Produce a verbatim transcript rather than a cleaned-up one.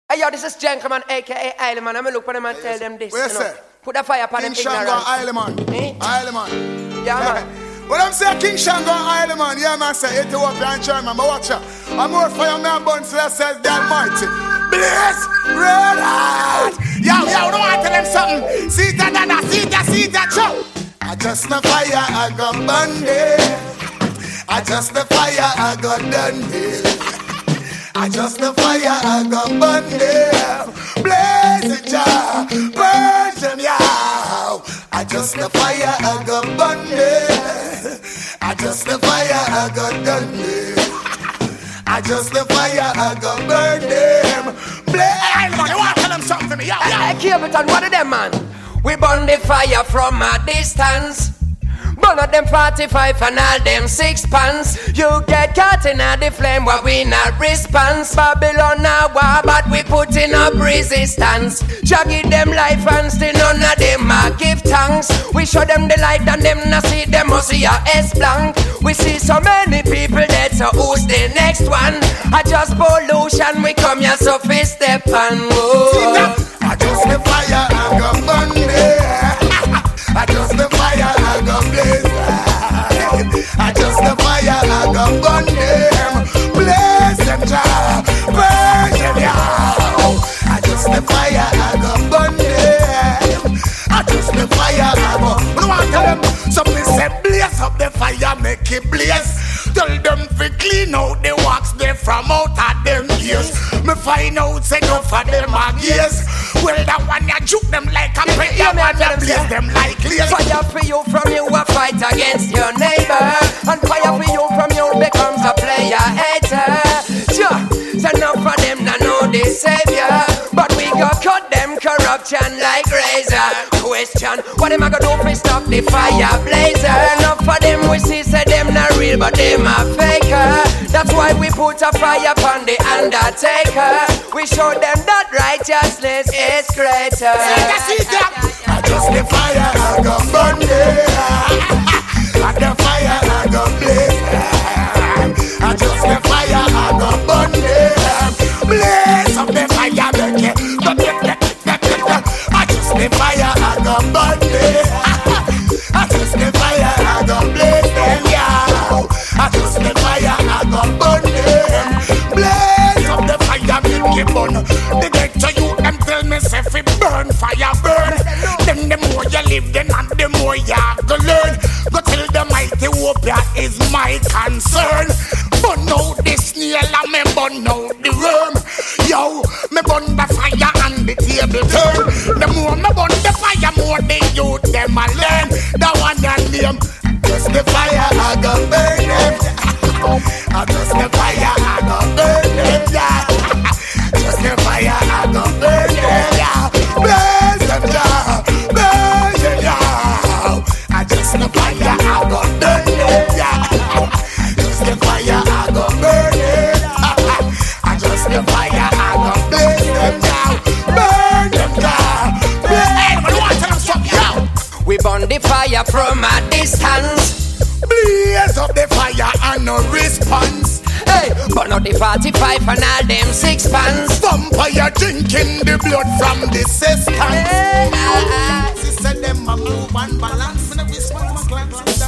Hey yo, this is Gentleman, aka Isleman. I'm gonna look for them and yes. tell them this. What you know? Put a fire upon King them Shango ignorance. Isleman. Eh? Isleman. Yeah, man. What I'm saying, King Shango Isleman. Yeah, man, say Ethiopia and German. But watch out. I'm more fire man burn, so that says the Almighty. Bless, red heart. Yo, yo, don't want to tell them something. See that, that, that, see that, see that, show. I just the fire, I got burned. I just the fire, I got done. I just the fire, I got burned. Blaze it, yeah, burn them, yeah. I just the fire, I got burned. I just the fire, I got done. I just the fire, I got burned them. Blaze, you want to tell them something to me? Yeah, yeah. Hey, Capitan, what of them, man? We burn the fire from a distance. Burn out them forty-five and all them six pants. You get caught in a the flame where we not response. Babylon a war but we put in up resistance. Jaggy them life and still none of them a give thanks. We show them the light and them not see them must see a S blank. We see so many people dead, so who's the next one? I just pollution, we come here so fist step and whoa. I just the fire, I got burned. I just the fire, I got blaze. I just the fire, I got burn them. Blaze them, ja, burn them, yeah. I just the fire, I got burn them. I just the fire, I got. I want to tell them something. Say blaze up the fire, make it blaze. Tell them to clean out the wax they from out of them ears. Me find out say no for them a gaze. Well that one ya juke them like a prayer, yeah, one ya blaze them like lace. Fire for you from you a fight against your neighbor, and fire for you from you becomes a player hater. Sure, so enough for them to know the savior, but we go cut them corruption like razor. Question, what am I gonna do to stop the fire blazer? Enough for them we see say them not real but them a faker. That's why we put a fire upon the undertaker. We show them that righteousness is greater. I just the fire, I got burn it. I the fire, I got blaze. I just the fire, I got burn it. Blaze of the fire, make it. I just the fire, I got burn it. I just the fire, I got blaze them, yeah. I just the fire, I got burn them. Blaze of the fire, make it burn. The get to you, them tell me say fi burn, fire burn. Then the more you live, then and the more you go learn. Go tell the mighty Ethiopia is my concern. Burn out the snail and me burn out the worm. Yo, me burn the fire and the table turn. The more me burn the fire, more the youth them a learn. The one that name, just the fire I go burn them. I just the fire I go burn them, yeah. Just the fire I go burn them, yeah. Blaze them, yeah. Blaze them, yeah. I just the fire I go burn them, yeah. Just the fire I go burn them. I just the fire I go blaze them, yeah. Burn them, yeah. Blaze them, want to tell them something, yeah. We burn the fire from a distance. Blaze up the fire and no response. Hey, burn out the forty-five and all them six pants. Vampire drinking the blood from the cistern. Hey, ah, ah. She said them a move and balance. Me no whisper, my clans.